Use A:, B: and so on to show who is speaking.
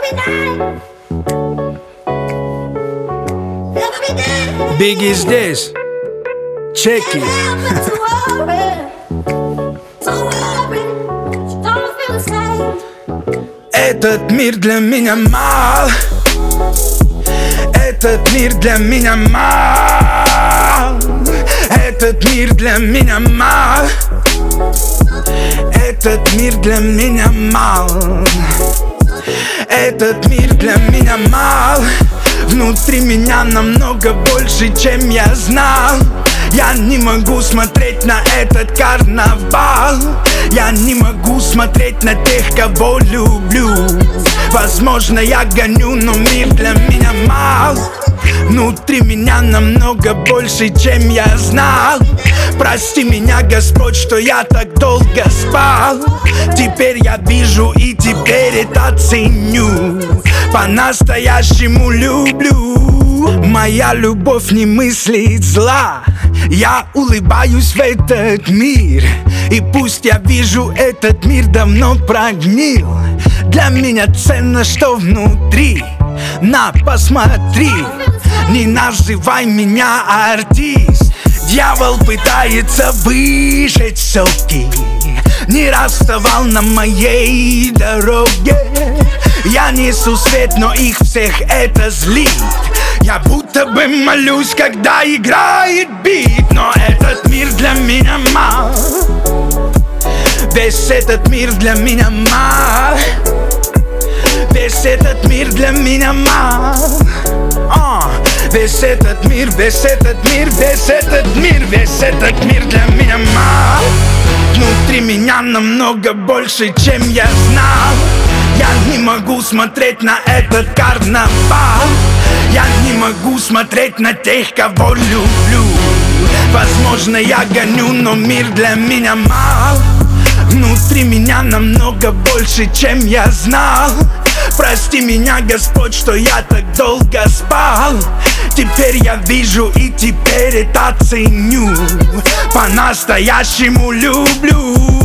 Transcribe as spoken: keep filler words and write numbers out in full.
A: Бигги здесь, чеки. Этот мир для меня мал. Этот мир для меня мал. Этот мир для меня мал. Этот мир для меня мал. Этот мир для меня мал. Внутри меня намного больше, чем я знал. Я не могу смотреть на этот карнавал. Я не могу смотреть на тех, кого люблю. Возможно, я гоню, но мир для меня мал. Внутри меня намного больше, чем я знал. Прости меня, Господь, что я так долго спал. Теперь я вижу и теперь это ценю. По-настоящему люблю. Моя любовь не мыслит зла. Я улыбаюсь в этот мир. И пусть я вижу, этот мир давно прогнил. Для меня ценно, что внутри. На, посмотри. Не называй меня артист. Дьявол пытается выжечь соки. Не раз вставал на моей дороге. Я несу свет, но их всех это злит. Я будто бы молюсь, когда играет бит. Но этот мир для меня мал. Весь этот мир для меня мал. Весь этот мир для меня мал. uh, Весь этот мир, весь этот мир, весь этот мир, весь этот мир для меня мал. Внутри меня намного больше, чем я знал. Я не могу смотреть на этот карнавал. Я не могу смотреть на тех, кого люблю. Возможно, я гоню, но мир для меня мал. Внутри меня намного больше, чем я знал. Прости меня, Господь, что я так долго спал. Теперь я вижу и теперь это ценю. По-настоящему люблю.